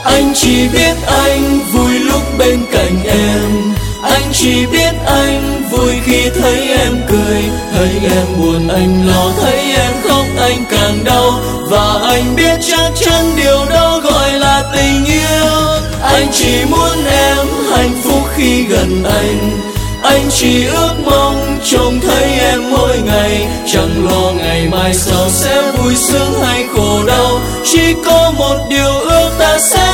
Anh chỉ biết anh vui lúc bên cạnh em, anh chỉ biết anh vui khi thấy em cười. Thấy em buồn anh lo, thấy em khóc anh càng đau. Và anh biết chắc chắn điều đó gọi là tình yêu. Anh chỉ muốn em hạnh phúc khi gần anh, anh chỉ ước mong trông thấy em mỗi ngày. Chẳng lo ngày mai sau sẽ vui sướng hay khổ đau, chỉ có một điều ước ta sẽ